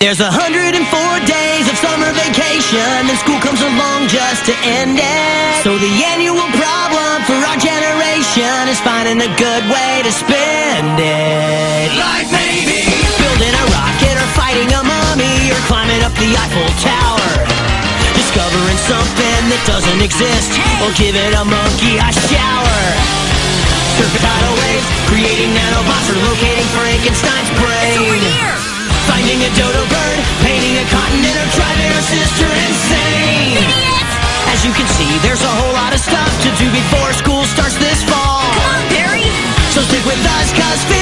There's 104 days of summer vacation, and school comes along just to end it. So the annual problem for our generation is finding a good way to spend it. Like maybe building a rocket or fighting a mummy or climbing up the Eiffel Tower. Discovering something that doesn't exist or giving a monkey a shower. Surfing tidal waves, creating nanobots or locating Frankenstein's brain. over here. Finding a dodo bird, painting a continent, or driving our sister insane. Idiot! As you can see, there's a whole lot of stuff to do before school starts this fall. Come on, Barry. So stick with us, cause